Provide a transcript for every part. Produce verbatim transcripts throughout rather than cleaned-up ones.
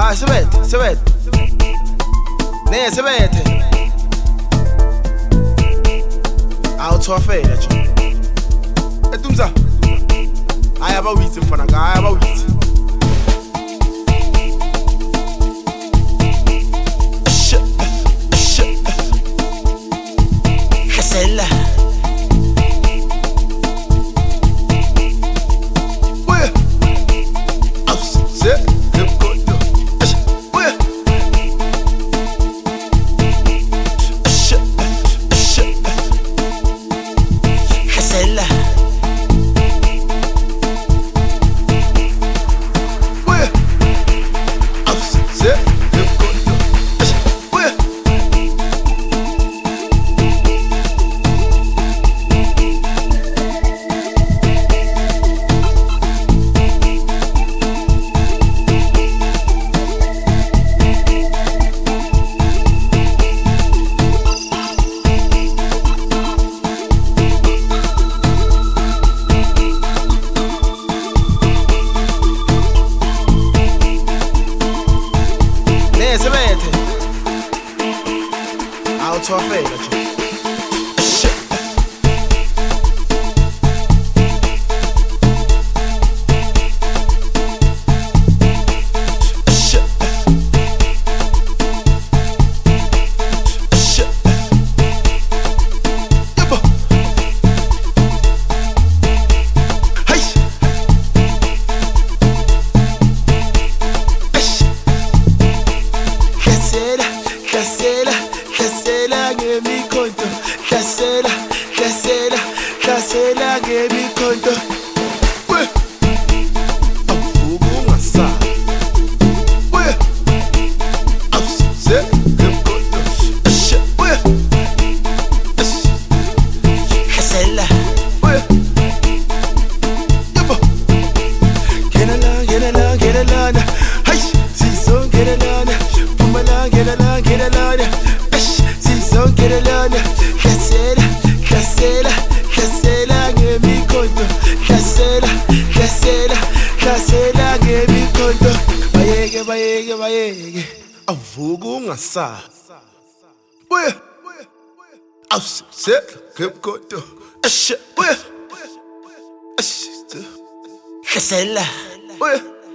Ah, sebete, sebete. Ne, sebete. Awuthofela nje. Etumza. Ayaba withi mfana ka, ayaba withi. Khasela. Awuthofela nje. Khasela, khasela, khasela ngemikhonto. We avuka ungasa. We awuse ngemikhonto. We khasela. We yebo. Gena la, gena la, gena la. Hey, sizo gena la. Puma la, gena la, gena la. Sizo gena la. Khasela, khasela, khasela ngemikhonto. Khasela, khasela, khasela ngemikhonto. Bayeke, bayeke, bayeke. Avuka ungasa. We awuse ngemikhonto. Ashe, we ashe. Khasela. We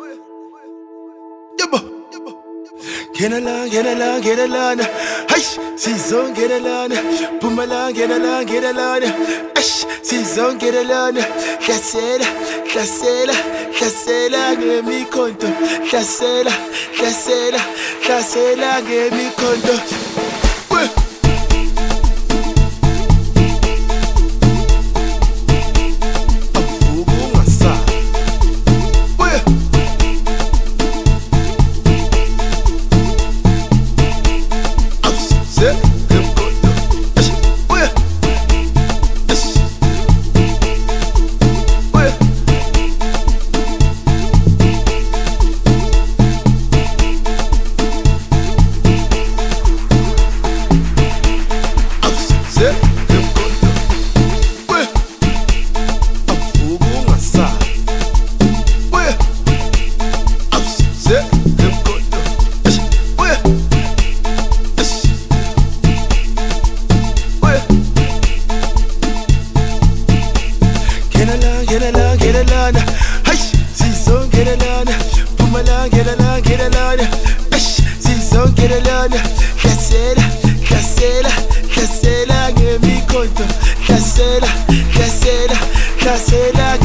yebo. Gena la, gena la, gena la. Hey, sizo gena la. Puma la, gena la, gena la. Ash, sizo gena la. Khasela, khasela, khasela ngemikhonto. Khasela, khasela, khasela ngemikhonto. We Gena la, gena la, hey, sizo gena la, puma la, gena la, gena la, ash, sizo gena la, khasela, khasela, khasela ngemikhonto, khasela, khasela, khasela